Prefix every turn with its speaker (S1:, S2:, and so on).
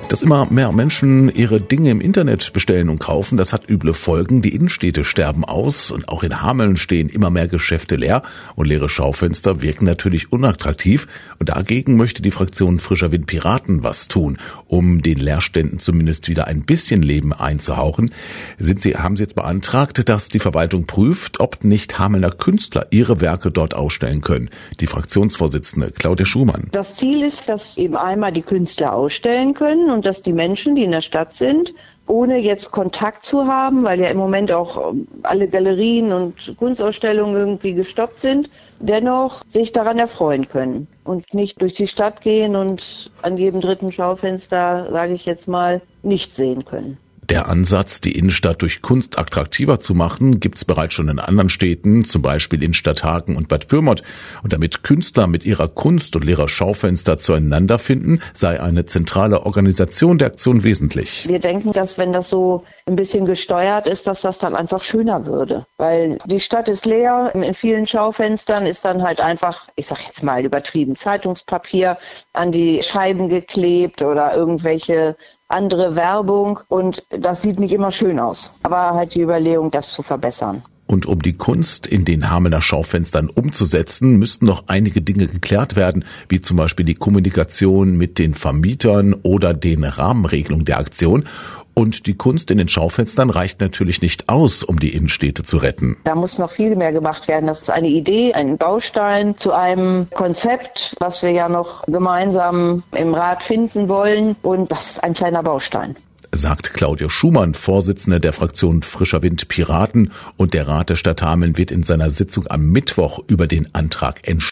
S1: Dass immer mehr Menschen ihre Dinge im Internet bestellen und kaufen, das hat üble Folgen. Die Innenstädte sterben aus und auch in Hameln stehen immer mehr Geschäfte leer und leere Schaufenster wirken natürlich unattraktiv. Und dagegen möchte die Fraktion Frischer Wind Piraten was tun, um den Leerständen zumindest wieder ein bisschen Leben einzuhauchen. Haben Sie jetzt beantragt, dass die Verwaltung prüft, ob nicht Hamelner Künstler ihre Werke dort ausstellen können? Die Fraktionsvorsitzende Claudia Schumann.
S2: Das Ziel ist, dass eben einmal die Künstler ausstellen können und dass die Menschen, die in der Stadt sind, ohne jetzt Kontakt zu haben, weil ja im Moment auch alle Galerien und Kunstausstellungen irgendwie gestoppt sind, dennoch sich daran erfreuen können und nicht durch die Stadt gehen und an jedem dritten Schaufenster, sage ich jetzt mal, nichts sehen können.
S1: Der Ansatz, die Innenstadt durch Kunst attraktiver zu machen, gibt's bereits schon in anderen Städten, zum Beispiel in Stadthagen und Bad Pyrmont. Und damit Künstler mit ihrer Kunst und leerer Schaufenster zueinander finden, sei eine zentrale Organisation der Aktion wesentlich.
S2: Wir denken, dass wenn das so ein bisschen gesteuert ist, dass das dann einfach schöner würde. Weil die Stadt ist leer, in vielen Schaufenstern ist dann halt einfach, ich sag jetzt mal übertrieben, Zeitungspapier an die Scheiben geklebt oder irgendwelche andere Werbung und das sieht nicht immer schön aus. Aber halt die Überlegung, das zu verbessern.
S1: Und um die Kunst in den Hamelner Schaufenstern umzusetzen, müssten noch einige Dinge geklärt werden, wie zum Beispiel die Kommunikation mit den Vermietern oder den Rahmenregelungen der Aktion. Und die Kunst in den Schaufenstern reicht natürlich nicht aus, um die Innenstädte zu retten.
S2: Da muss noch viel mehr gemacht werden. Das ist eine Idee, ein Baustein zu einem Konzept, was wir ja noch gemeinsam im Rat finden wollen. Und das ist ein kleiner Baustein.
S1: Sagt Claudia Schumann, Vorsitzende der Fraktion Frischer Wind Piraten. Und der Rat der Stadt Hameln wird in seiner Sitzung am Mittwoch über den Antrag entscheiden.